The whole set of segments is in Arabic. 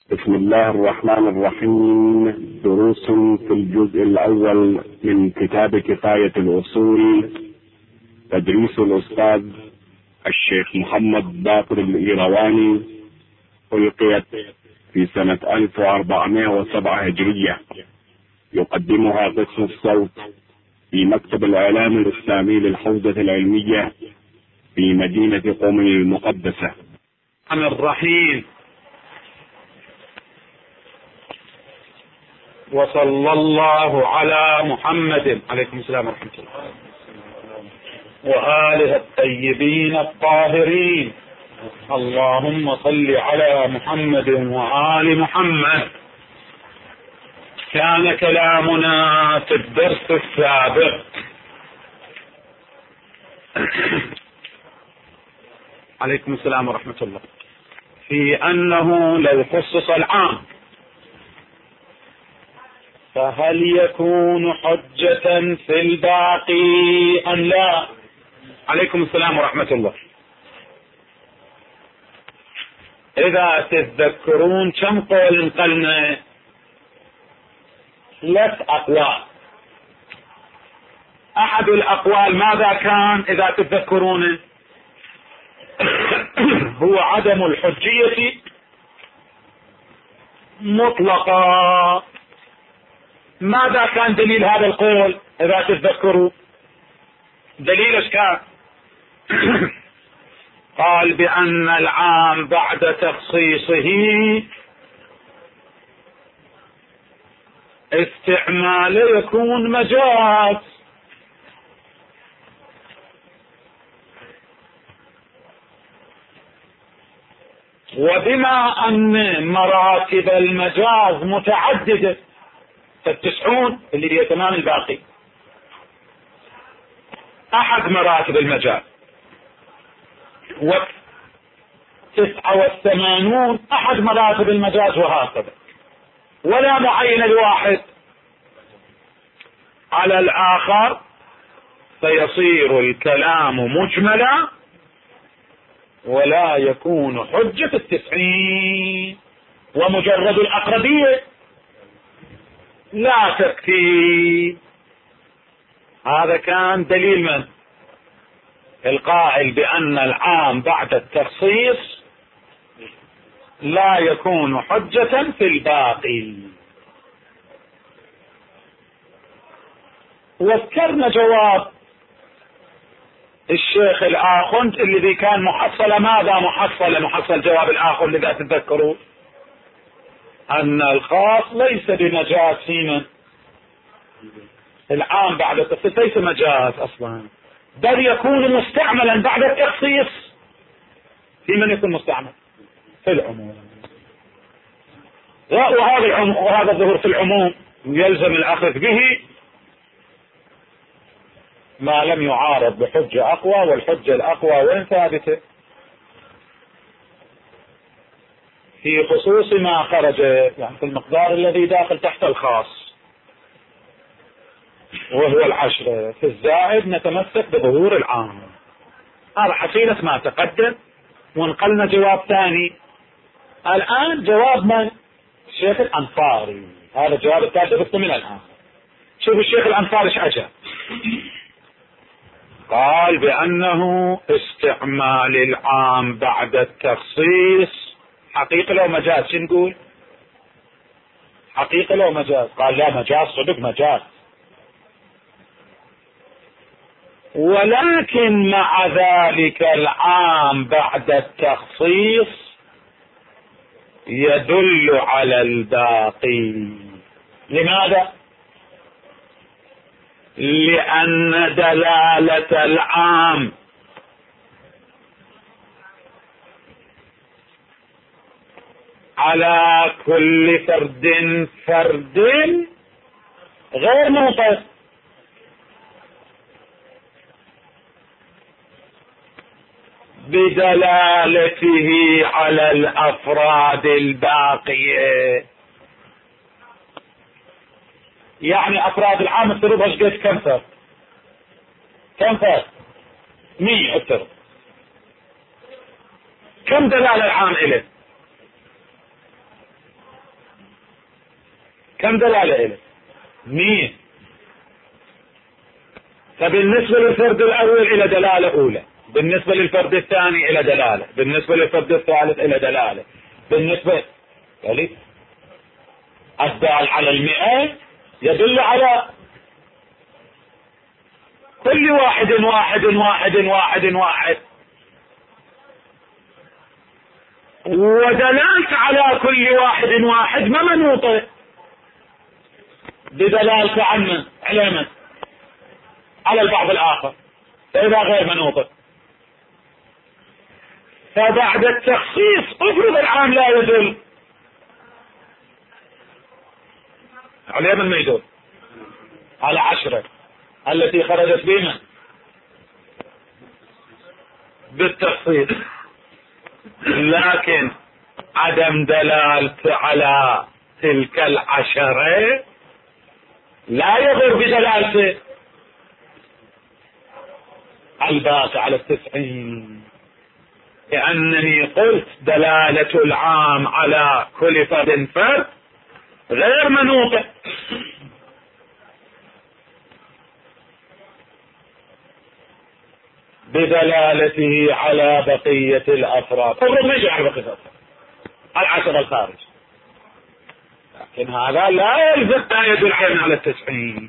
بسم الله الرحمن الرحيم. دروس في الجزء الأول من كتاب كفاية الأصول، تدريس الأستاذ الشيخ محمد باقر الإيرواني، ألقيت في سنة 1407 هجرية. يقدمها قسم الصوت في مكتب الإعلام الإسلامي للحوزة العلمية في مدينة قم المقدسة. الرحيم. وصلى الله على محمد عليكم السلام ورحمة الله وآله الطيبين الطاهرين. اللهم صل على محمد وآل محمد. كان كلامنا في الدرس السابق عليكم السلام ورحمة الله في أنه لو خصص العام فهل يكون حجة في الباقي أم لا؟ عليكم السلام ورحمة الله. إذا تتذكرون كم قول انقلنا؟ 3 أقوال. أحد الأقوال ماذا كان إذا تتذكرون؟ هو عدم الحجية مطلقا. ماذا كان دليل هذا القول إذا تتذكروا؟ دليل ايش كان؟ قال بأن العام بعد تخصيصه استعماله يكون مجاز، وبما أن مراتب المجاز متعددة، فالتسعون اللي هي تمام الباقي أحد مراتب المجاز، 89 أحد مراتب المجاز، وهكذا، ولا معين الواحد على الآخر، فيصير الكلام مجملا ولا يكون حجة 90، ومجرد الأقربية لا تكفي. هذا كان دليل من القائل بأن العام بعد التخصيص لا يكون حجة في الباقي. وذكرنا جواب الشيخ الآخوند الذي كان محصل. ماذا محصل جواب الآخوند إذا تتذكروا؟ أن الخاص ليس بمجاز فيمن العام بعد التخصيص، ليس مجاز أصلا، بل يكون مستعملا بعد التخصيص. في من يكون مستعمل؟ في العموم. وهذا الظهور في العموم يلزم الأخذ به ما لم يعارض بحجة أقوى، والحجة الأقوى وين ثابتة؟ في خصوص ما خرج، يعني في المقدار الذي داخل تحت الخاص وهو 10، في الزائد نتمسك بظهور العام. هذا حصيلة ما تقدم، ونقلنا جواب ثاني. الآن جواب من؟ الشيخ الأنصاري. هذا الجواب الثالث من الآن. شوف الشيخ الأنصاري ايش أجاب. قال بأنه استعمال العام بعد التخصيص حقيقة لو مجاز. شو نقول؟ حقيقة لو مجاز. قال لا، مجاز صدق مجاز، ولكن مع ذلك العام بعد التخصيص يدل على الباقي. لماذا؟ لأن دلالة العام على كل فرد غير منطق، بدلالته على الأفراد الباقية. يعني أفراد العام افترض ايش قد كم فرد؟ 100 افترض. كم دلالة العام إليه؟ كم دلالة إليه؟ 100. فبالنسبة للفرد الأول إلى دلالة أولى، بالنسبة للفرد الثاني إلى دلالة، بالنسبة للفرد الثالث إلى دلالة، بالنسبة يعني الدال على 100 يدل على كل واحد واحد واحد واحد واحد، ودلالت على كل واحد واحد ما منوطة بدلالة عن علامة على البعض الآخر، فإذا غير منوطة فبعد التخصيص افرض العام لا يدل على من ما يدل على 10 التي خرجت بما بالتخصيص، لكن عدم دلالة على تلك 10 لا يضر بدلالته الباقي على 90، لأنني قلت دلالة العام على كل فرد فرد غير منوطة، بدلالته على بقية الأفراد. افرض ما يجي على بقية الأفراد 10 الخارج، لكن هذا لا يلزم أن يدل على 90.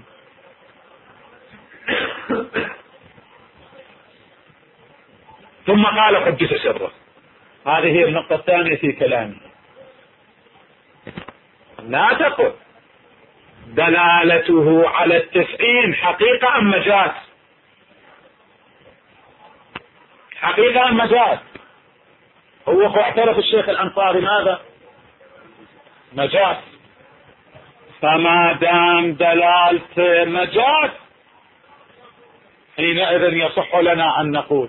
ثم قال قدس سره، هذه هي النقطة الثانية في كلامي، لا تقل دلالته على 90 حقيقة أم مجاز، حقيقة أم مجاز. هو اعترف الشيخ الأنصاري ماذا؟ مجاز. فما دام دلالته مجاز حينئذ يصح لنا أن نقول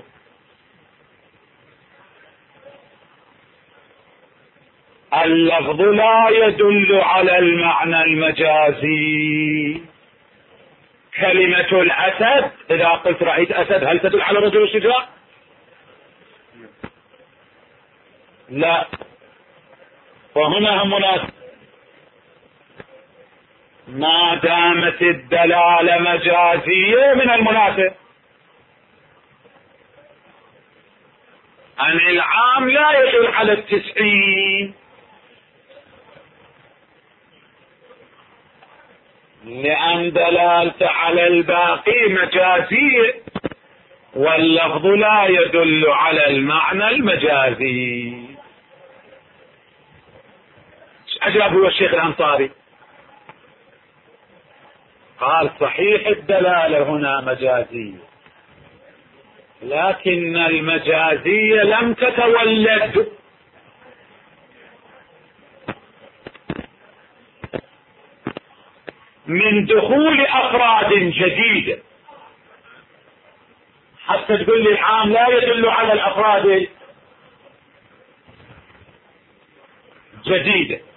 اللفظ لا يدل على المعنى المجازي. كلمة الأسد، إذا قلت رأيت أسد هل تدل على رجل الشجاع؟ لا. وهنا هم مناسب، ما دامت الدلالة مجازية من المناسب أن العام لا يدل على 90، لأن دلالته على الباقي مجازية واللفظ لا يدل على المعنى المجازي. أجاب هو الشيخ الأنصاري، قال صحيح الدلالة هنا مجازية، لكن المجازية لم تتولد من دخول أفراد جديدة حتى تقول لي العام لا يدل على الأفراد جديدة،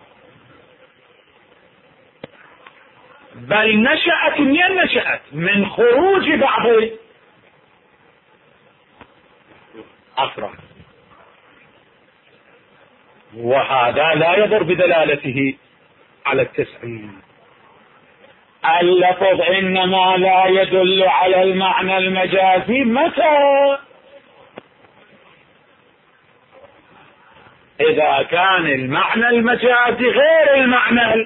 بل نشأت من خروج بعض أفراد، وهذا لا يضر بدلالته على 90. اللفظ إنما لا يدل على المعنى المجازي متى؟ إذا كان المعنى المجازي غير المعنى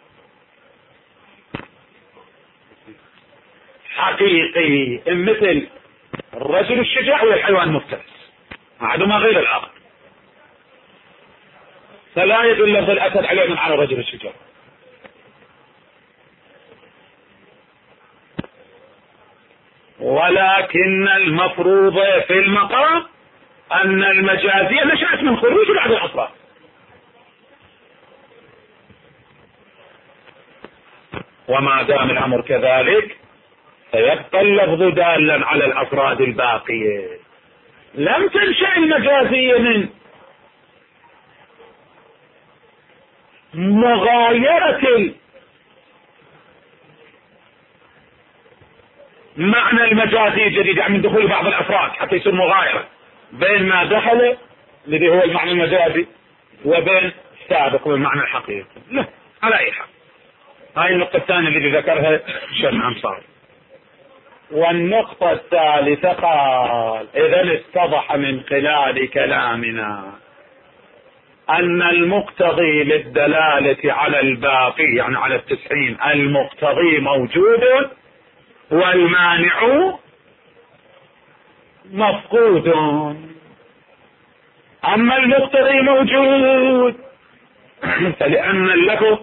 الحقيقي، مثل الرجل الشجاع والحيوان المفترس، أحدهما غير الآخر، فلا يدل لفظ الأسد عليه من على الرجل الشجاع. ولكن المفروض في المقام أن المجازية نشأت من خروج بعض الأفراد، وما دام الأمر كذلك فيبقى اللفظ دالا على الأفراد الباقية. لم تنشأ المجازية من مغايرة معنى المجازي الجديد، يعني من دخول بعض الأفراد حتى يصير مغايرة بين ما دخل الذي هو المعنى المجازي وبين السابق والمعنى الحقيقي. لا، على أي حال هاي النقطة الثانية اللي ذكرها الشيخ الأنصاري. والنقطة الثالثة قال: إذا اتضح من خلال كلامنا أن المقتضي للدلالة على الباقي، يعني على 90، المقتضي موجود والمانع مفقود. أما المقتضي موجود فلأن اللفظ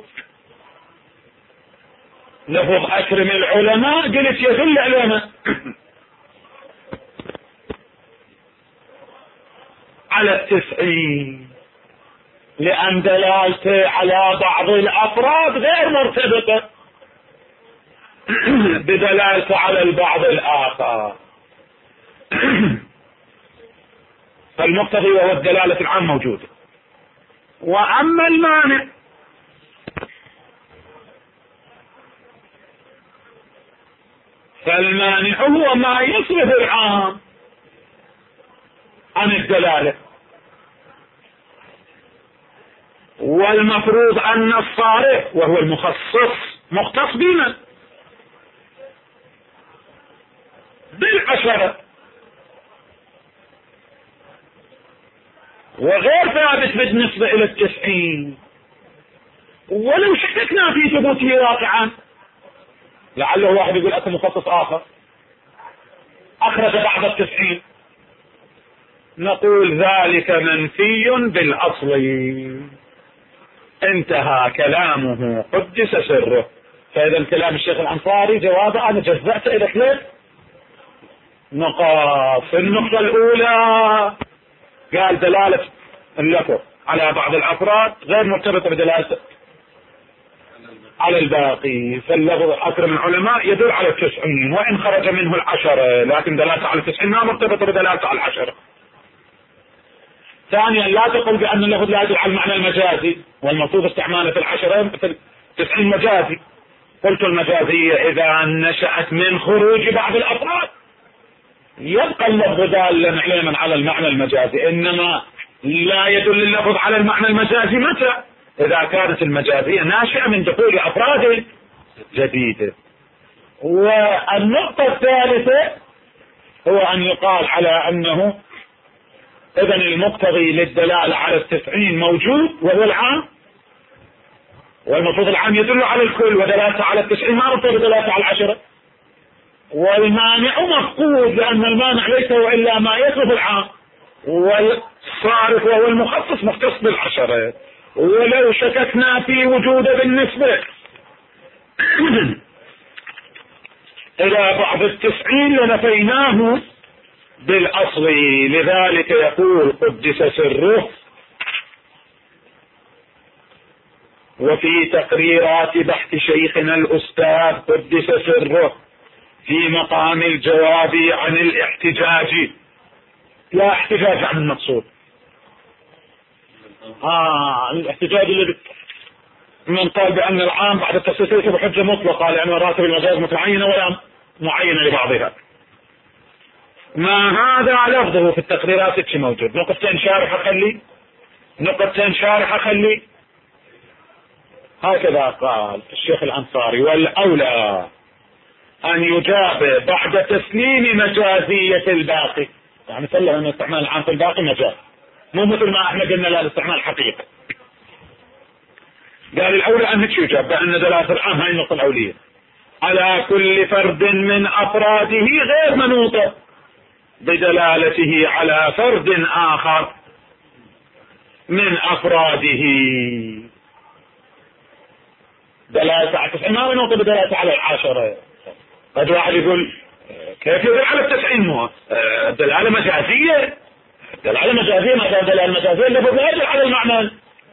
لفظ أكرم العلماء قلت يدل علينا على 90، لأن دلالته على بعض الأفراد غير مرتبطة بدلالته على البعض الآخر. فالمقتضي وهو الدلالة العام موجودة. وأما المانع فالمانع هو ما يصرف العام عن الدلالة، والمفروض أن الصارف وهو المخصص مختص بنا بالعشرة، وغير ثابت بالنسبة إلى 90، ولو شككنا في ثبوته واقعا لعله واحد يقول أكو مخصص آخر أخرج بعض 90، نقول ذلك منفي بالأصل. انتهى كلامه قدس سره. فإذا كلام الشيخ الأنصاري جوابه أنا جزأت إلى 3 نقاط. في النقطة الأولى قال دلالة اللفظ على بعض الأفراد غير مرتبطة بدلالته على الباقي، فاللفظ أكرم العلماء يدل على 90 وإن خرج منه 10، لكن دلالته على 90 ما مرتبطة بدلالته على 10. ثانيا لا تقل بأن اللفظ لا يدل على المعنى المجازي، والمفروض استعماله في 10 في 90 مجازي. قلت المجازية إذا نشأت من خروج بعض الأفراد يبقى اللفظ دالا علما على المعنى المجازي، إنما لا يدل اللفظ على المعنى المجازي متى؟ إذا كانت المجازية ناشئة من دخول أفراد جديدة. والنقطة الثالثة هو أن يقال على أنه إذن المقتضي للدلالة على 90 موجود وهو العام، والمفروض العام يدل على الكل ودلالته على 90 ما مرتبط بدلالته على 10. والمانع مفقود لأن المانع ليس إلا ما يصرف العام، والصارف وهو المخصص مختص بالعشرة. ولو شككنا في وجوده بالنسبة إلى بعض 90 لنفيناه بالأصل. لذلك يقول قدس سره: وفي تقريرات بحث شيخنا الأستاذ قدس سره في مقام الجواب عن الاحتجاج، لا احتجاج عن المقصود، الاحتجاج الذي من قال بأن العام بعد التخصيص ليس بحجة مطلقة لأن راتب المجاز متعينة ولا معينة لبعضها. ما هذا لفظه في التقريرات اتش موجود. نقطتين شارحة خلي، نقطتين شارحة خلي. هكذا قال الشيخ الأنصاري: والأولى أن يجاب بعد تسليم مجازية الباقي، يعني سلم أن استعمال العام في الباقي مجاز، مو مثل ما احنا قلنا لا الاستعمال حقيقي. قال الأولى أن يجاب بأن دلالة العام، هاي النقطة الأولية، على كل فرد من أفراده غير منوطة بدلالته على فرد آخر من أفراده. دلالة على 90 ما منوطة بدلالته على 10. قد واحد يقول كيف يدل على 90؟ مو دلالة مجازية، دلالة مجازية. ما كان دلالة مجازية اللفظ لا يدل على المعنى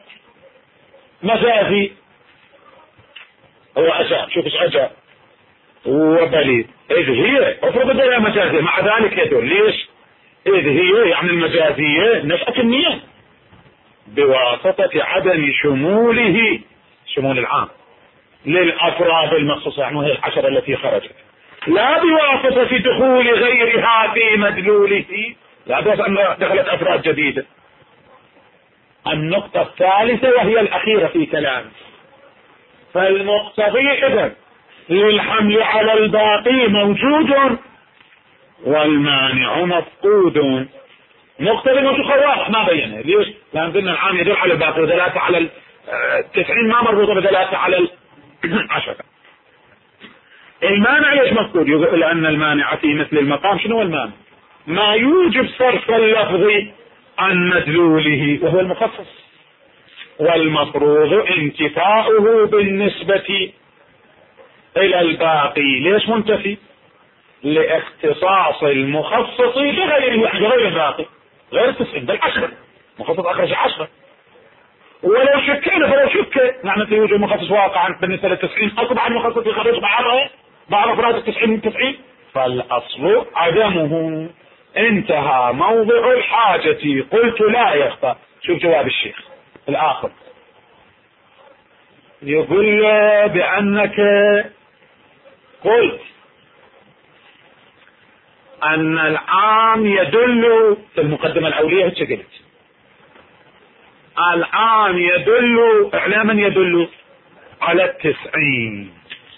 مجازي. هو أجاب، شوف ايش أجاب: وبليد إذ هي افرض الدلالة مجازية مع ذلك يدل. ليش؟ إذ هي يعني المجازية نشأت النية بواسطة عدم شموله، شمول العام للأفراد المخصوصة، يعني هي 10 التي خرجت، لا بواسطة دخول غيرها في مدلوله، لا بس أن دخلت أفراد جديدة. النقطة الثالثة وهي الأخيرة في كلام: فالمقتضي إذن للحمل على الباقي موجود والمانع مفقود. مقتضي موجود خواص ما بينه. ليش؟ لأن قلنا العام يدل على الباقي ودلالته على 90 ما مربوطة بدلالته على 10. المانع ليش مفقود؟ يقول أن المانع في مثل المقام. شنو هو المانع؟ ما يوجب صرف اللفظ عن مدلوله وهو المخصص، والمفروض انتفاؤه بالنسبة إلى الباقي. ليش منتفي؟ لاختصاص المخصص بغير الباقي، غير 90 بل 10. مخصص أخرج 10. ولو شكينا فلو شك معنى في وجود مخصص واقعا بالنسبة لل90 طبعا المخصص يخرج بعض أفراد 90 من 90. فالأصل عدمه. انتهى موضع الحاجة. قلت لا يخفى. شوف جواب الشيخ الآخر، يقول بأنك قلت أن العام يدل في المقدمة الأولية. قلت العام يدل إعلاما يدل على 90.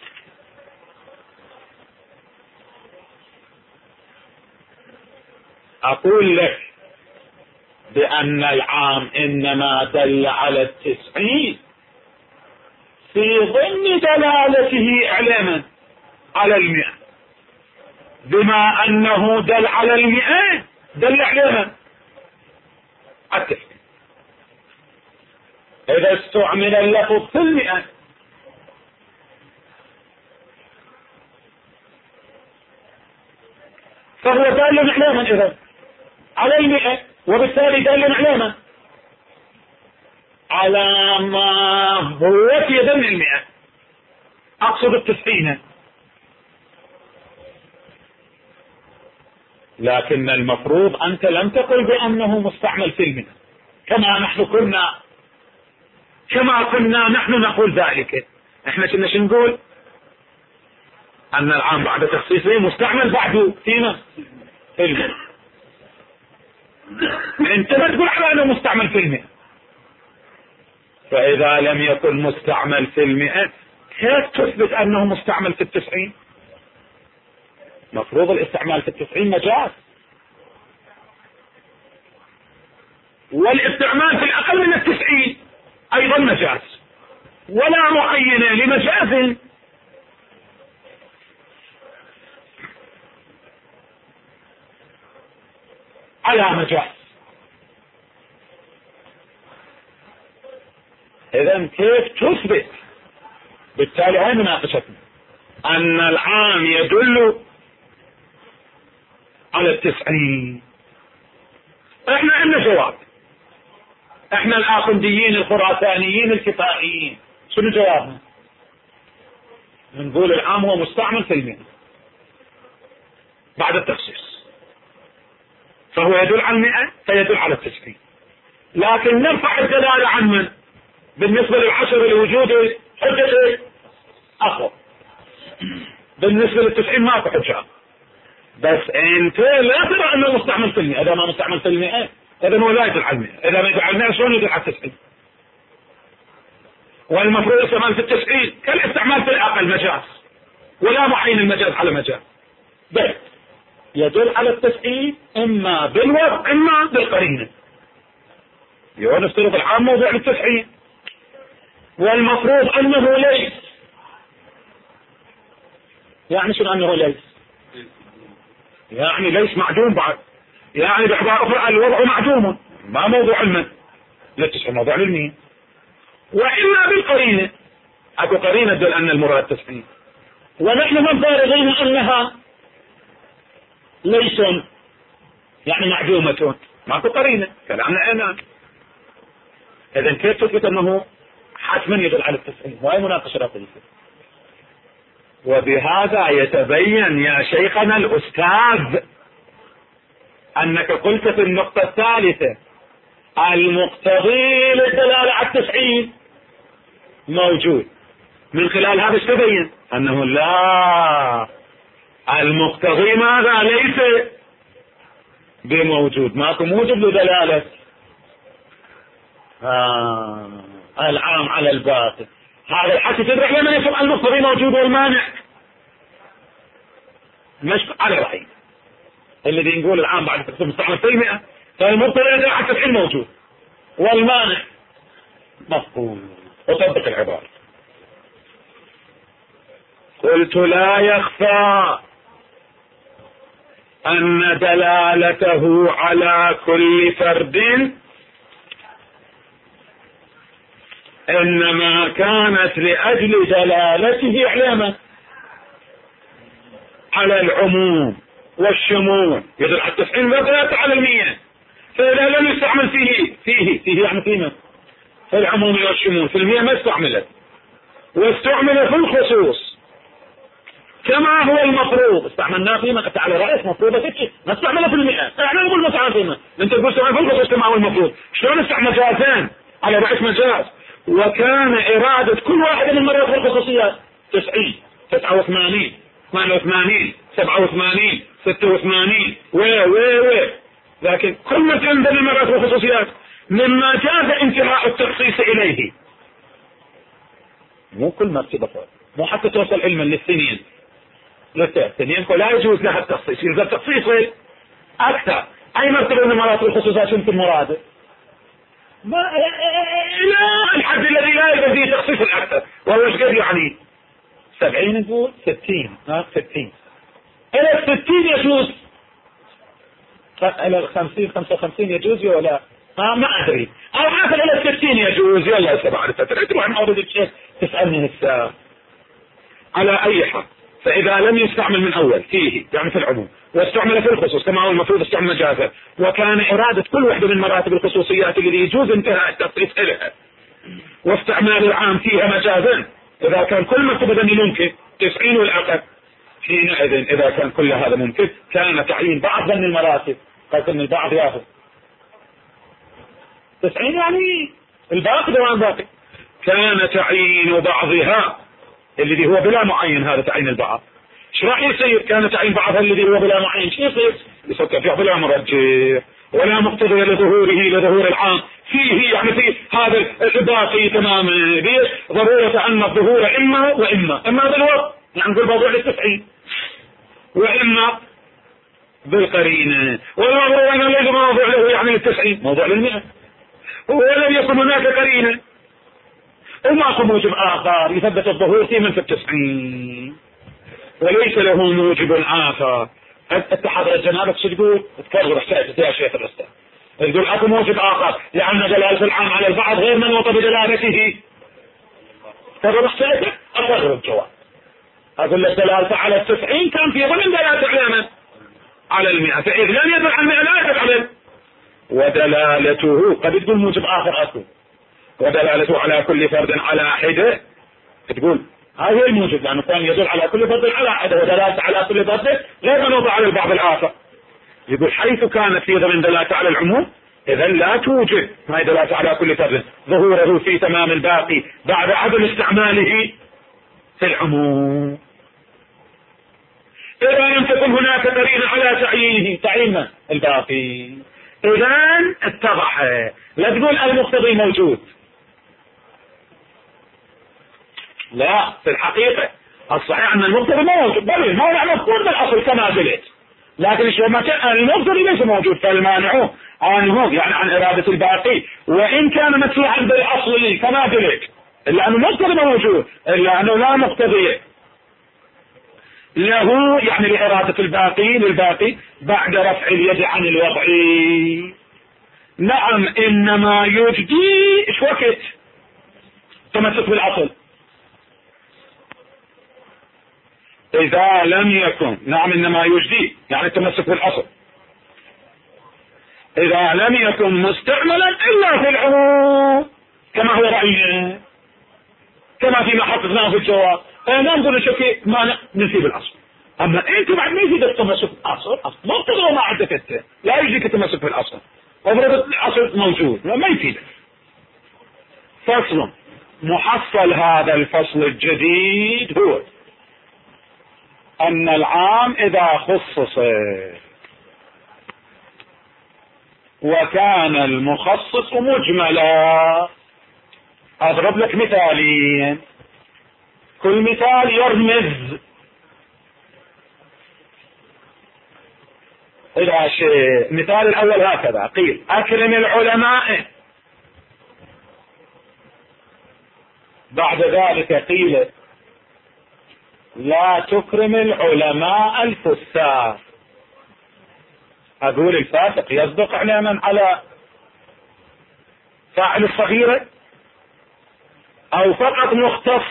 أقول لك بأن العام إنما دل على 90 في ضمن دلالته إعلاما على 100، بما أنه دل على 100 دل إعلاما على 90. إذا استعمل اللفظ في 100 فهو دال إعلاما إذا على 100، وبالتالي دال إعلاما على ما هو في ضمن 100. أقصد 90. لكن المفروض أنت لم تقل بأنه مستعمل في 100 كما كنا نحن نقول ذلك. احنا كنا شو نقول؟ أن العام بعد تخصيصه مستعمل بعده فينا في 100. انت ما تقول على انه مستعمل في 100. فاذا لم يكن مستعمل في 100 كيف تثبت انه مستعمل في 90؟ مفروض الاستعمال في 90 مجاز، والاستعمال في الاقل من 90 ايضا مجاز، ولا معين لمجاز على مجاز. اذا كيف تثبت؟ بالتالي هاي مناقشتنا ان العام يدل على 90. احنا عندنا جواب. احنا الاخنديين الخراسانيين الكفائيين شنو جوابنا؟ نقول العام هو مستعمل في 100 بعد التخصيص، فهو يدل على 100 فيدل على 90. لكن نرفع الدلالة عن من؟ بالنسبة لل10 لوجود حجة أقوى، بالنسبة لل90 ما في حجة. بس انت لا ترى انه مستعمل في 100. اذا ما مستعمل في 100 اذا هو لا يدل على 100. اذا ما يدل على 100 شلون يدل على 90؟ والمفروض استعمال في 90 كالاستعمال في الاقل مجاز، ولا معين المجاز على مجاز، بل يدل على 90 اما بالوضع اما بالقرينه. نفترض العام موضوع لل90، والمفروض انه ليس. يعني شنو انه ليس؟ يعني ليس معدوم بعد، يعني بعبارة أخرى الوضع معدوم، ما موضوع المن ل90 موضوع لل100. وإلا بالقرينة، أكو قرينة تدل أن المراد 90، ونحن مفارضين أنها ليس يعني معدومة، ماكو قرينة كلامنا أنا. إذا كيف تثبت أنه حتما يدل على 90؟ وهي مناقشة رقمية. وبهذا يتبين يا شيخنا الأستاذ أنك قلت في النقطة الثالثة المقتضي للدلالة على 90 موجود. من خلال هذا تبين أنه لا، المقتضي ماذا؟ ليس بموجود، ماكو موجب لدلالة العام على الباطل. هذا الحكي تدرك لما يسمع المقتضي موجود والمانع مش على رأي الذي نقول العام بعد تقسيم مستعمل في 100 فالمقتضي حتى الحين موجود والمانع مفهوم. وطبق العبارة. قلت لا يخفى أن دلالته على كل فرد إنما كانت لأجل دلالته على العموم والشمول، يدل على 90 ودلالته على 100. فإذا لم يستعمل فيه يعني فيما في العموم والشمول في 100 ما استعملت، واستعمل في الخصوص كما هو المفروض. استعملناه فيما أتى على رأيك مفروضة كتشي ما استعمله في 100. احنا نقول مثلا فيما انت تقول استعمل في الخصوص كما هو المفروض. شلون استعمل مجازان على رأيك مجاز؟ وكان إرادة كل واحدة من مرات في الخصوصيات 90 89 88 87 86 لكن كل ما كان من المرات في الخصوصيات مما جاز انتهاء التخصيص إليه. مو كل ما تبقى مو حتى توصل علما للسنين للسنين لا يجوز لها التخصيص. إذا التخصيص أكثر أي مرتبة من مرات الخصوصات يمكن مراده إلى الحد الذي لا يجوز فيه تخصيص الأكثر، وهو ايش قد يعني 70 نقول 60 إلى 60 يجوز، إلى 50 55 يجوز ولا ما أدري، أو حتى إلى 60 يجوز. يلا سبعة فترة تروح نعرض الشيء تسألني الساعة على أي حال. فإذا لم يستعمل من أول فيه يعني في العموم واستعمل في الخصوص كما هو المفروض استعمل مجازا، وكان إرادة كل واحدة من مراتب الخصوصيات اللي يجوز انتهاء التخصيص إليها واستعمال العام فيها مجازا، إذا كان كل مرتبة ممكن 90 والأقل، حينئذ إذا كان كل هذا ممكن كان تعيين بعض من المراتب قلت ان البعض ياخذ 90 يعني الباقي دوام باقي، كان تعيين بعضها الذي هو بلا معين. هذا تعيين البعض ايش راح يصير؟ كان تعيين بعضها الذي هو بلا معين شو يصير؟ يصير فيه بلا مرجح ولا مقتضي لظهور العام فيه، يعني في هذا الباقي تماما ليش؟ ضرورة ان الظهور اما بالوقت يعني نقول موضوع لل90 واما بالقرينة، والموضوع أنه ليس موضوع له يعني لل90 موضوع لل100 ولم يكن هناك قرينة وماكو موجب آخر يثبت الظهور في من في 90 وليس له موجب آخر. اتحاد الجنابك شو تقول؟ تكرر حكاية يا شيخ الأستاذ تقول اكو موجب آخر لأن دلالة العام على البعض غير منوطة بدلالته. تكرر حكايته أكرر الجواب أقول لك دلالته على 90 كان في ضمن دلالة علامة على 100، فإذ لم يدل على 100 لا يدل عليه. ودلالته قد تقول موجب آخر أصل ودلالته على كل فرد على حدة تقول هذا الموجب لأنه كان يدل على كل فرد على حدة ودلالته على كل فرد غير منوضع على البعض الآخر. يقول حيث كانت في ضمن دلالته على العموم إذا لا توجد ما دلالته على كل فرد ظهوره في تمام الباقي بعد عدم استعماله في العموم. إذا لم تكن هناك قرينة على تعيين الباقي إذا اتضح. لا تقول المقتضي موجود، لا في الحقيقة الصحيح أن المقتضي موجود بل المانع مذكور بالأصل كما قلت، لكن المقتضي ليس موجود فالمانع عنه يعني عن إرادة الباقي وإن كان مدفوعا بالأصل كما قلت، إلا أن المقتضي موجود إلا أنه لا مقتضي له يعني لإرادة الباقي للباقي بعد رفع اليد عن الوضع. نعم إنما يجدي ايش وقت تمسك بالأصل إذا لم يكن. نعم إنما يجدي يعني التمسك بالأصل إذا لم يكن مستعملا إلا في العموم كما هو رأينا كما فيما حققناه في الجواب. فأنا نقول شوفي ما نسيب الأصل، أما أنت بعد ما يجيك التمسك بالأصل ما تقدر ما عندك أنت لا يجيك التمسك بالأصل وفرض الأصل موجود ما يفيدك. فصل محصل هذا الفصل الجديد هو أن العام إذا خصص وكان المخصص مجملا. أضرب لك مثالين كل مثال يرمز إلى شيء. مثال الأول هكذا قيل أكرم العلماء، بعد ذلك قيل لا تكرم العلماء الفساق. أقول الفاسق يصدق إعلاما على فاعل الصغيرة أو فقط مختص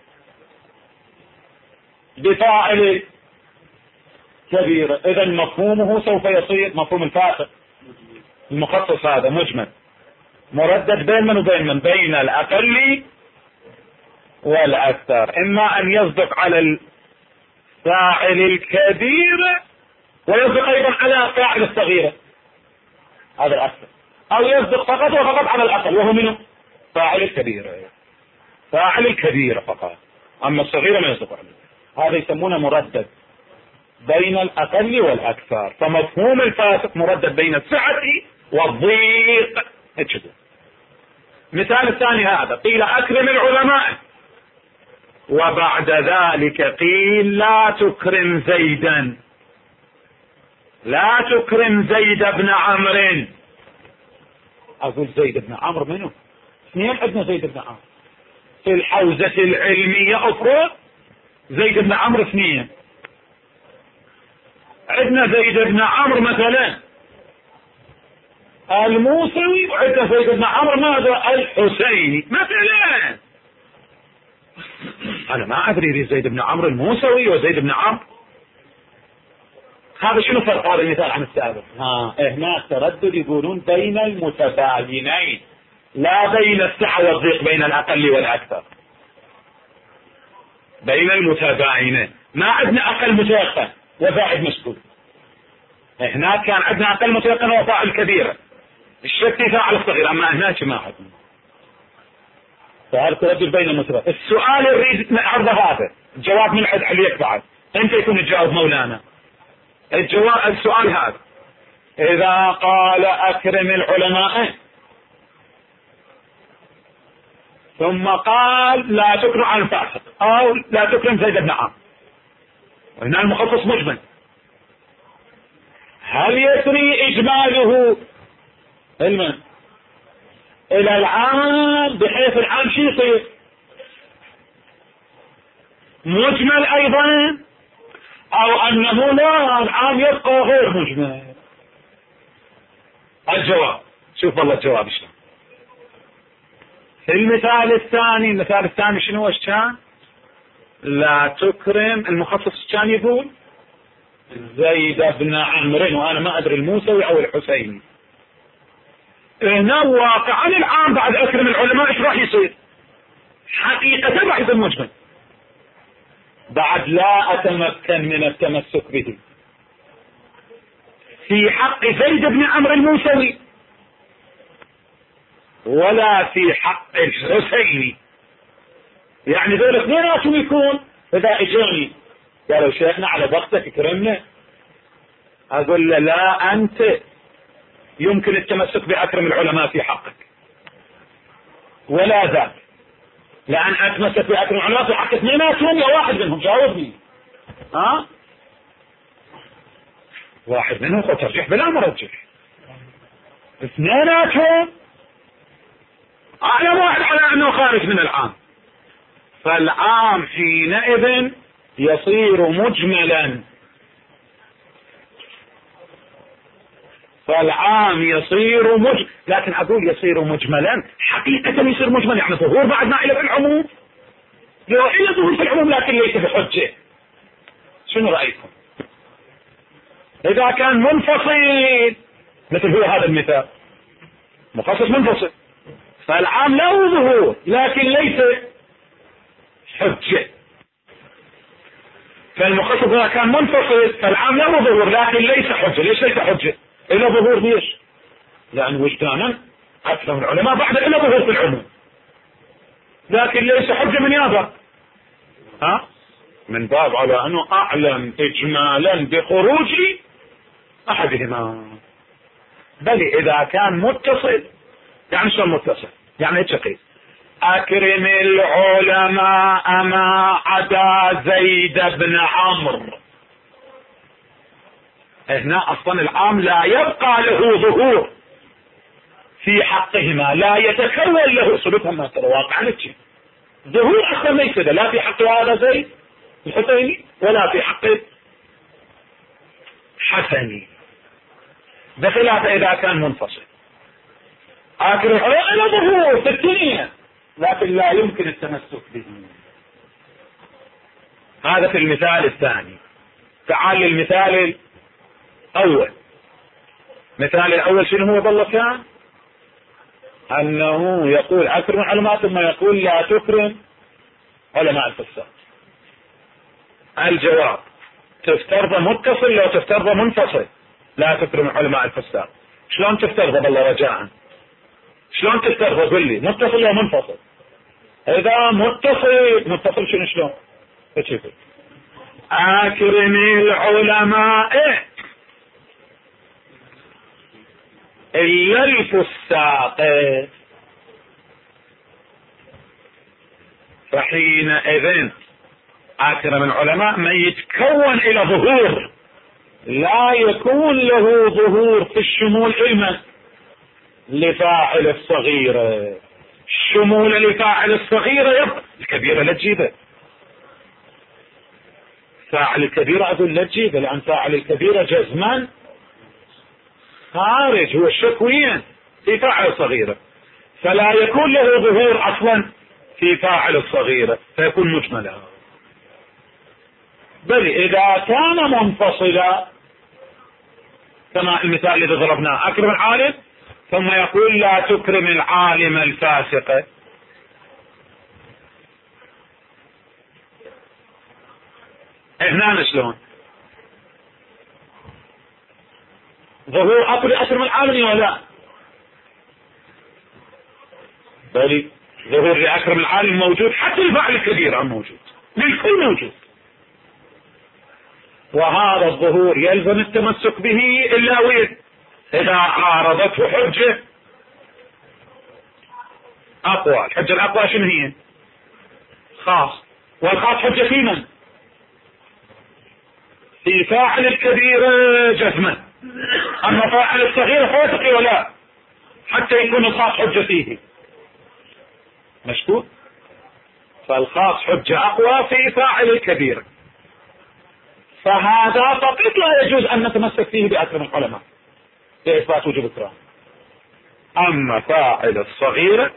بفاعل كبيرة؟ إذا مفهومه سوف يصير مفهوم الفاسق المخصص هذا مجمل مردد بين من وبين من، بين الأقل والأكثر، إما أن يصدق على الفاعل الكبير ويصدق أيضا على فاعل الصغيرة هذا الأكثر، أو يصدق فقط وفقط على الأقل وهو منه فاعل الكبير، فاعل الكبير فقط، أما الصغيرة ما يصدق عليه. هذا يسمونه مردد بين الأقل والأكثر. فمفهوم الفاسق مردد بين السعة والضيق. مثال الثاني هذا قيل أكرم العلماء، وبعد ذلك قيل لا تكرم زيدا، لا تكرم زيد بن عمرو. أقول زيد بن عمرو منه؟ اثنين عندنا زيد بن عمرو في الحوزة العلمية أفراد، زيد بن عمرو اثنين. عندنا زيد بن عمرو مثلا الموسوي، وعندنا زيد بن عمرو ماذا الحسيني مثلا. أنا ما أدري زيد بن عمرو الموسوي وزيد بن عمرو هذا شنو فرق هذا المثال عن السابق؟ هنا تردد يقولون بين المتباينين لا بين السعة والضيق، بين الأقل والأكثر، بين المتباينين. ما عندنا أقل متيقن وزائد مشكوك، هناك كان عندنا أقل متيقن وفاعل كبيرة، الشك فاعل الصغير، أما هناك ما عندنا. فهذا تردد بين المتباينين. السؤال يريد نعرضه هذا الجواب من عند عليك بعد أنت يكون الجواب مولانا. السؤال هذا إذا قال أكرم العلماء ثم قال لا تكرم عن الفاسق أو لا تكرم زيد بن عمرو، وهنا المخصص مجمل، هل يسري إجماله علما إلى العام بحيث العام شو يصير مجمل أيضا، أو أنه لا العام يبقى غير مجمل؟ الجواب شوف والله الجواب شلون. في المثال الثاني شنو ايش كان؟ لا تكرم المخصص كان يقول زيد بن عمرو، وانا ما ادري الموسوي او الحسيني. هنا واقعا العام بعد اكرم العلماء ايش راح يصير؟ حقيقة راح يصير مجمل، بعد لا اتمكن من التمسك به في حق زيد بن عمرو الموسوي ولا في حق الحسيني. يعني ذول اثنيناتهم يكون اذا اجوني قالوا شيخنا على ضغطك اكرمنا، اقول له لا، انت يمكن التمسك باكرم العلماء في حقك ولا ذاك، لان اتمسك باكرم العلماء في حق اثنيناتهم وواحد منهم. جاوبني واحد منهم وترجح بلا مرجح، اثنيناتهم اعلى واحد على انه خارج من العام، فالعام حينئذ يصير مجملا، لكن اقول يصير مجملا حقيقة يصير مجمل، يعني ظهور بعد ما إلى في العموم، لو إلى ظهور في العموم لكن ليس بحجة. شنو رأيكم إذا كان منفصل مثل هو هذا المثال مخصص منفصل، فالعام له ظهور لكن ليس حجة، فالمخصص إذا كان منفصل فالعام له ظهور لكن ليس حجة. ليش ليس حجة؟ إلى ظهور ليش؟ لأن وجدانا أكثر العلماء بعد إلى ظهور في العموم، لكن ليس حجة من يابا من باب على أنه أعلم إجمالا بخروج أحدهما. بل إذا كان متصل، يعني شو متصل؟ يعني إيش قيل؟ أكرم العلماء ما عدا زيد بن عمرو. هنا أصلا العام لا يبقى له ظهور في حقهما، لا يتكون له صلتها ما ترى واقعا ظهور أصلا ليس لا في حق هذا زيد الحسيني ولا في حق حسني، بخلاف إذا كان منفصل. أكرم العلماء له ظهور في الدنيا لكن لا يمكن التمسك به. هذا في المثال الثاني. تعال للمثال الأول. مثال الأول شنو هو ظل كان؟ أنه يقول أكرم العلماء ثم يقول لا تكرم علماء الفساد. الجواب تفترض متصل لو تفترض منفصل لا تكرم علماء الفساد. شلون تفترض بالله رجاء؟ شلون تفترض؟ قل لي متصل لو منفصل. إذا متصل شنو شلون؟ أكرم العلماء إلا الفساق، فحينئذ أكرم العلماء من يتكون إلى ظهور لا يكون له ظهور في الشمول علما لفاعل الصغيرة. الشمول لفاعل الصغيرة يبقى الكبيرة لا تجيبه، فاعل الكبيرة أقول لا تجيبه، لأن فاعل الكبيرة جزما خارج، هو الشكوين في فاعل الصغيرة، فلا يكون له ظهور أصلا في فاعل الصغيرة فيكون مجملا. بل إذا كان منفصلا كما المثال الذي ضربناه أكرم العالم ثم يقول لا تكرم العالم الفاسق، هنا شلون ظهور أكرم العالم ولا لا؟ بل ظهور لأكرم العالم موجود، حتى الفاعل الكبير موجود، للكل موجود، وهذا الظهور يلزم التمسك به إلا وين؟ إذا عارضته حجة أقوى. الحجة الأقوى شنو هي؟ خاص، والخاص حجة في من؟ في فاعل الكبير جزما، أما فاعل الصغير فاتقي ولا حتى يكون الخاص حجة فيه مشكوك. فالخاص حجة أقوى في فاعل الكبير، فهذا فقط لا يجوز أن نتمسك فيه بأكرم العلماء لإثبات وجوب الكرام. أما فاعل الصغيرة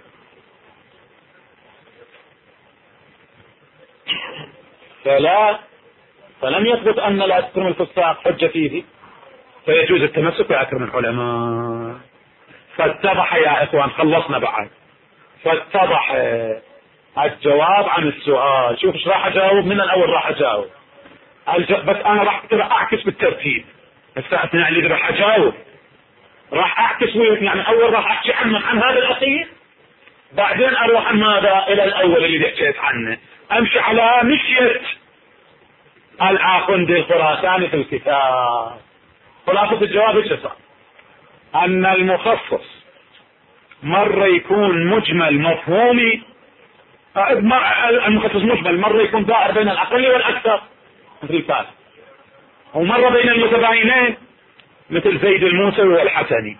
فلم يثبت أن لا أكرم الفساق حجة فيه، فيجوز التمسك بأكرم العلماء. فاتضح يا إخوان، خلصنا بعد، فاتضح الجواب عن السؤال. شوف ايش راح أجاوب من الأول، راح أجاوب بس أنا راح أعكس بالترتيب. الساعة اللي راح أجاوب راح أعكس، يعني أول راح أحكي عن هذا الأخير، بعدين أروح عن ماذا إلى الأول اللي حكيت عنه، أمشي على مشية الآخوندي الخراساني في الكتاب. خلاصة الجواب ايش صار؟ أن المخصص مرة يكون مجمل مفهومي، المخصص مجمل مرة يكون دائر بين الأقل والأكثر مثل الفاسد، ومرة بين المتباينين مثل زيد الموسوي والحسني.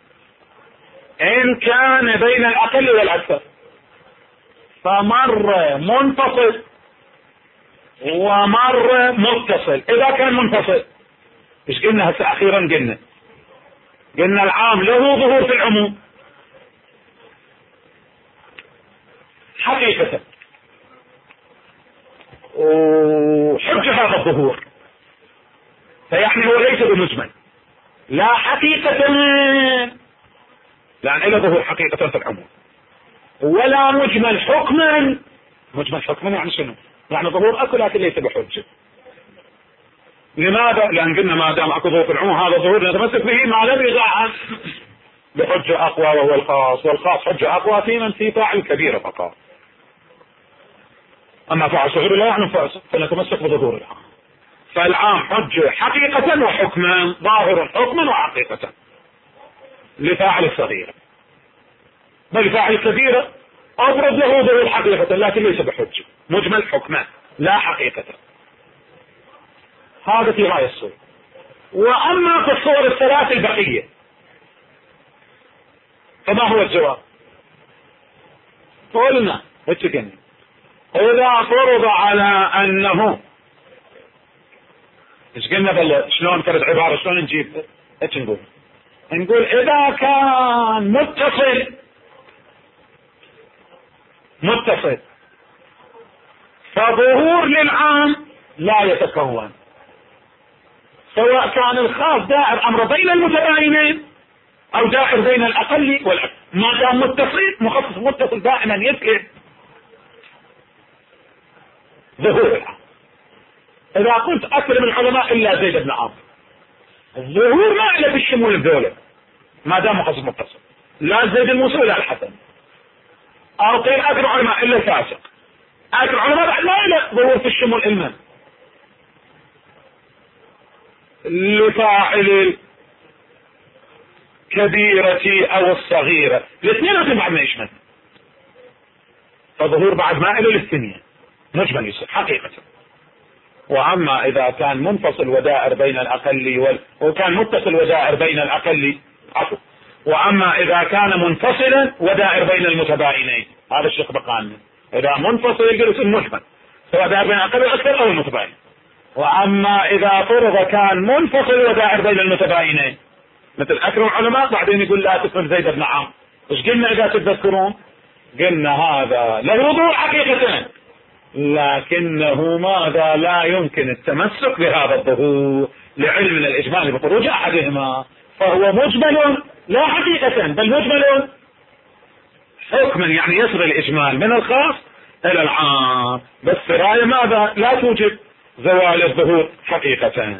إن كان بين الأقل والأكثر فمرة منفصل ومرة متصل. إذا كان منفصل ايش قلنا هسه أخيرا؟ قلنا العام له ظهور في العموم حقيقة، وحجة هذا الظهور، فيعني هو ليس بمجمل لا حقيقة، لأن له ظهور حقيقة في العموم، ولا مجمل حكما. مجمل حكما يعني شنو؟ يعني ظهور أكو لكن ليس بحجة. لماذا؟ لأن قلنا ما دام أكو ظهور في العموم هذا ظهور نتمسك به ما لم يضع بحجة أقوى وهو الخاص، والخاص حجة أقوى في من في فاعل كبيرة فقط، أما فاعل صغير لا يعني فنتمسك بظهور العام. فالعام حجة حقيقة وحكما، ظاهر حكما وحقيقة لفاعل الصغيرة، بل فاعل الكبيرة أفرض له ظهور حقيقة لكن ليس بحجة، مجمل حكمه لا حقيقة. هذا في هاي الصورة. وأما في الصور الثلاث البقية فما هو الجواب؟ قلنا إذا فرض على أنه، ايش قلنا بالله شلون كانت عبارة شلون نجيب؟ ايش نقول إذا كان متصل فظهور للعام لا يتكون، سواء كان الخاص دائر أمر بين المتباينين أو دائر بين الأقل والأكثر، ما دام مخصص متصل دائما يسلم ظهور العام. إذا قلت أكثر من العلماء إلا زيد بن عمرو، الظهور ما إلا بالشمول الدولة ما دام مخصص متصل، لا زيد الموسى ولا الحسن. أو قيل أكثر علماء إلا الفاسق، أكثر علماء بعد ما إلا ظهور في الشمول المن لفاعل الكبيرة أو الصغيرة، الاثنين بعد ما يشمل، فظهور بعد ما إلا الاثنين مجمل يصير حقيقة. وأما إذا كان منفصل ودائر بين الأقل وكان متصل ودائر بين الأقل وأما إذا كان منفصلا ودائر بين المتباينين، هذا الشيخ بقاني إذا منفصل يجلس المجمل سواء دائر بين الأقل والأكثر أو المتباين. وأما إذا فرض كان منفصل ودائر بين المتباينين مثل أكثر العلماء بعدين يقول لا تفهم زيد بن عمرو، إيش قلنا إذا تتذكرون؟ قلنا هذا له وضوح حقيقة لكنه ماذا لا يمكن التمسك بهذا الظهور لعلم الإجمال بخروج أحدهما، فهو مجمل لا حقيقة بل مجمل حكما، يعني يصل الإجمال من الخاص إلى العام، بس رأي ماذا لا توجد زوال الظهور حقيقة.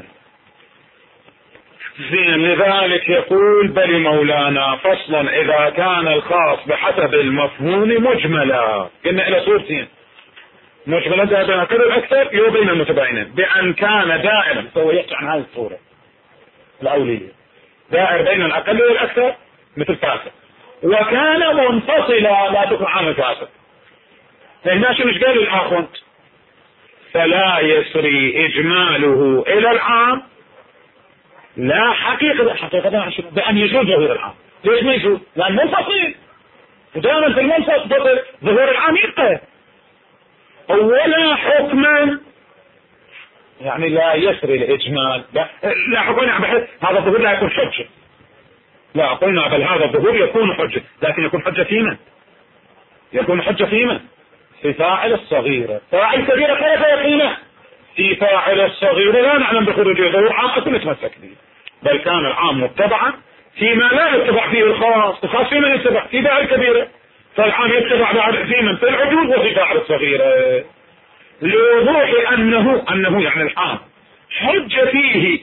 لذلك يقول بل مولانا فصلا إذا كان الخاص بحسب المفهوم مجملا، قلنا إلى صورتين، مجملا دائر بين الأقل والأكثر يو بين المتباينين، بأن كان دائما، فهو يحكي عن هذه الصورة الأولية، دائر بين الأقل والأكثر مثل فاسق، وكان منفصلا لا تكون عن الفاسق. هنا شو مش قال الآخر؟ فلا يسري إجماله إلى العام لا حقيقة بأن يجوز ظهور العام. ليش ما يجوز؟ لأن منفصل، ودائما في المنفصل ظهور العام يبقى، ولا حكما يعني لا يسري الإجمال، لا حكمنا بحيث هذا الظهور لا يكون حجة، لا قلنا بل هذا الظهور يكون حجة، لكن يكون حجة في من؟ يكون حجة في من؟ في فاعل الصغيرة. فاعل الكبيرة كيف يقينه؟ في فاعل الصغيرة لا نعلم بخروج ظهور عام أكون نتمسك به، بل كان العام متبعا فيما لا يتبع فيه الخاص، الخاص في من يتبع؟ في فاعل الكبيرة، فالعام يتبع في من؟ في العجوز وفي فاعل الصغيرة، لوضوح أنه يعني العام حجة فيه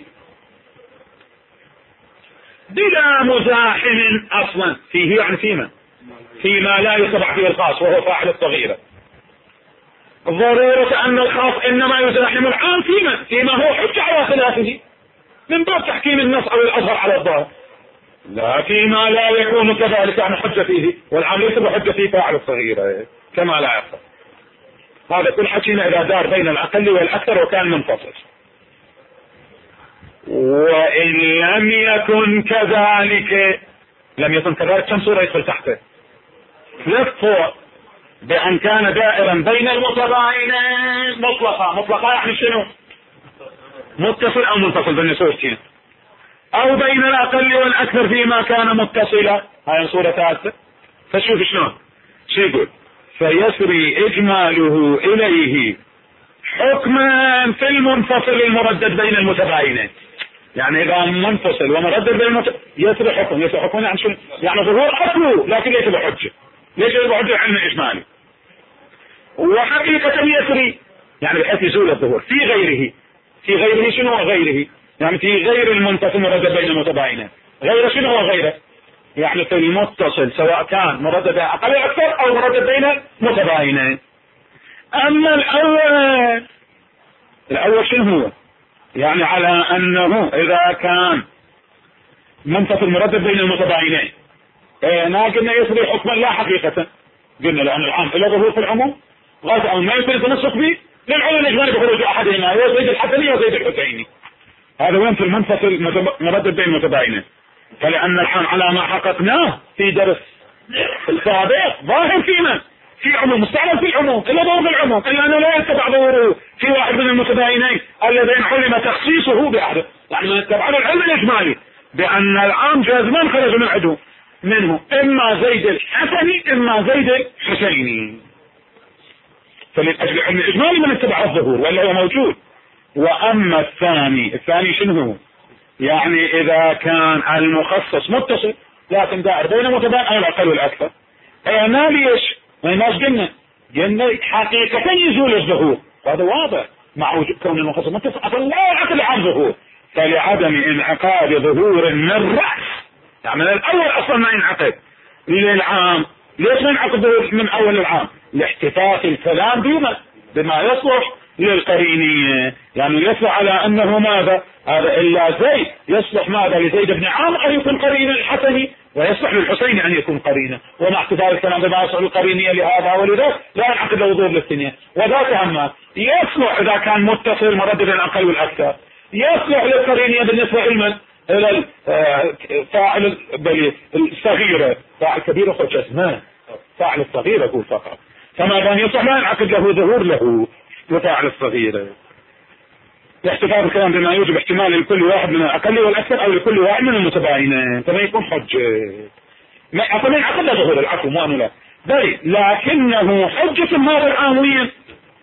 بلا مزاحم أصلا، فيه يعني فيما لا يتبع فيه الخاص وهو فاعل الصغيرة. ضرورة أن الخاص إنما يزاحم العام فيما هو حجة على خلافه من باب تحكيم النص أو الأظهر على الظاهر، لا فيما لا يكون كذلك يعني حجة فيه، والعام ليس بحجة فيه فاعل الصغيرة كما لا يفعل. هذا كل حكينا إذا دار بين الأقل والأكثر وكان منفصل. وإن لم يكن كذلك، كم صورة يدخل تحته؟ يكفر بأن كان دائرا بين المتباينين مطلقة يعني شنو؟ متصل أو منفصل بين صورتين، أو بين الأقل والأكثر فيما كان متصلا، هاي صورة ثالثة. فشوف شلون شو يقول؟ فيسري إجماله إليه حكما في المنفصل المردد بين المتباينين، يعني إذا منفصل ومردد بين يسري حكم يعني شنو؟ يعني ظهور أصله لكن ليس بحجة، ليس بحجة علم إجمالي، وحقيقة يسري يعني بحيث يزول الظهور في غيره شنو هو غيره؟ يعني في غير المنفصل المردد بين المتباينين، غير شنو هو غيره؟ يعني في المتصل سواء كان مردد أقل أكثر أو مردد بين متباينين. أما الأول شنو هو؟ يعني على أنه إذا كان منفصل مردد بين المتباينين ما قلنا يصري حكما لا حقيقة، قلنا لأن العام إلى ظهور في العموم غاية أو ما يمكن التمسك به للعلم الإجمالي بخروج أحدهما هو زيد الحسني وزيد الحسيني. هذا وين في المنفصل مردد بين متباينين. فلأن العام على ما حققناه في درس السابق ظاهر فيما في عموم مستعمل في العموم إلا ظهور في العموم إلا أنه لا يتبع ظهوره في واحد من المتباينين الذين علم تخصيصه بأحد، يعني ما يتبع العلم الإجمالي بأن العام جازما خرج من عدو منه إما زيد الحسني إما زيد الحسيني. فلأجل العلم الإجمالي من اتبع الظهور ولا هو موجود. وأما الثاني شنو هو؟ يعني إذا كان المخصص متصل لكن دائر بين متباين أو الأقل والأكثر أنا ليش ما يناش قلنا حقيقة يزول الظهور هذا واضح مع وجود كون المخصص متصل أصلا لا يعقل عن ظهور. فلعدم انعقاد ظهور من الرأس يعني من الأول أصلا ما ينعقد للعام. ليش ما ينعقد من أول العام؟ لاحتفاظ الكلام بما يصلح للقرينية. يعني يصلح على أنه ماذا هذا إلا زيد يصلح ماذا لزيد بن عامر أن يكون قرين الحسني ويصلح للحسين أن يكون قرينه ومع احتفاظ الكلام بما يصلح للقرينية لهذا ولذا لا ينعقد له ظهور للثانية. وذاك أما يصلح إذا كان متصل مردد الأقل والأكثر يصلح للقرينية بالنسبة إلى الفاعل الصغيرة فاعل كبير أخذ اسمه فاعل الصغير أقول فقط فما كان يصلح لا ينعقد له ظهور له وفاعل الصغير لاحتفاظ الكلام بما يوجب احتمال لكل واحد من الأقل والأكثر أو لكل واحد من المتباينين فما يكون حجة ما ينعقد له ظهور العفو مو أنه لا بل لكنه حجة ماذا الآوية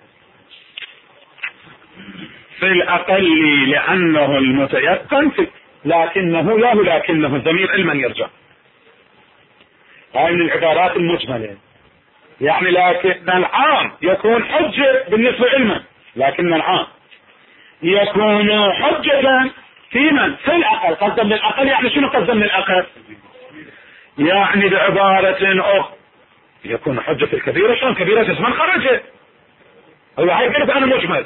في الأقل لأنه المتيقن لكنه لكنه الضمير علما يرجع. هاي من العبارات المجملة يعني لكن العام يكون حجة بالنسبة علما لكن العام يكون حجة في من في الأقل قدم للأقل يعني شنو قدم للأقل يعني بعبارة أخرى يكون حجة في الكبيرة شلون كبيرة اسما خرجت هو هاي قلت أنا مجمل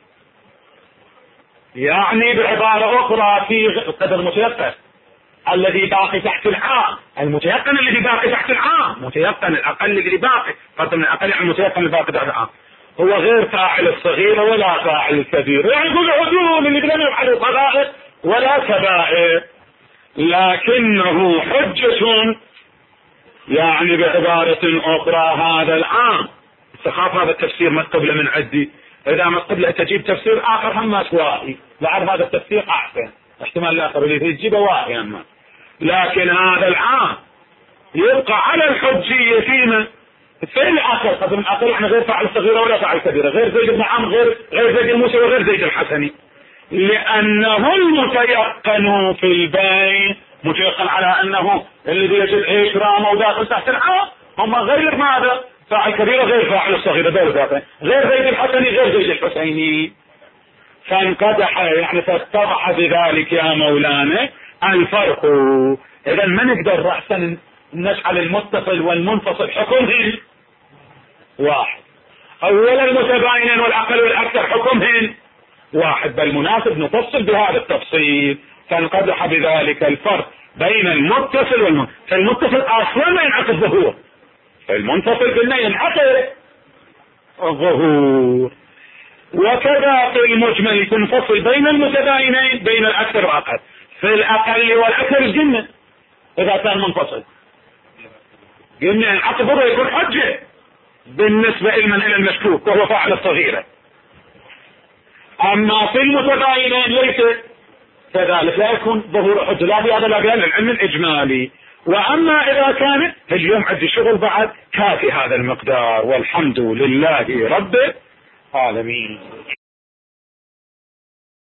يعني بعبارة أخرى في قدر المتيقن الذي باقي تحت العام المتيقن الذي باقي تحت العام متيقن الأقل اللي باقي قدم الأقل يعني المتيقن الباقي تحت العام هو غير فاعل الصغير ولا فاعل الكبير يعني كل عدول اللي بدنا يفعلوا صغائر ولا كبائر لكنه حجة يعني بعبارة أخرى هذا العام استخاف هذا التفسير ما قبل من عدي إذا ما قبل تجيب تفسير آخر هم سوائي لعرف هذا التفسير أحسن احتمال الآخر اللي تجيبه واحد أما لكن هذا العام يبقى على الحجية فيما في الأقل قدم الأقل احنا غير فاعل صغيرة ولا فاعل كبيرة غير زيد بن عامر غير زيد الموسى وغير زيد الحسني لأنه المتيقن في البين متيقن على أنه الذي يجد إكرامه وداخل تحت العام هم غير ماذا فاعل كبيرة غير فاعل الصغيرة دول داخل غير زيد الحسني غير زيد الحسيني فانقدح يعني فاتضح بذلك يا مولانا الفرق. إذا ما نقدر رأسا نجعل المتصل والمنفصل حكمهن واحد أولا المتباينين والأقل والأكثر حكمهن واحد بل مناسب نفصل بهذا التفصيل فانقدح بذلك الفرق بين المتصل والمنفصل. فالمتصل أصلا ما ينعقد ظهور المنفصل قلنا ينعقد الظهور وكذا في المجمل يكون فصل بين المتباينين بين الأكثر والأقل في الأقل والأكثر قلنا إذا كان منفصل قلنا ينعقد ظهور يكون حجة بالنسبة إلى المشكوك وهو فاعل الصغيرة. أما في المتباينين ليس كذلك لا يكون ظهور حجة لا بهذا لا بهذا العلم الإجمالي. وأما إذا كان اليوم عندي شغل بعد كافي هذا المقدار والحمد لله رب العالمين.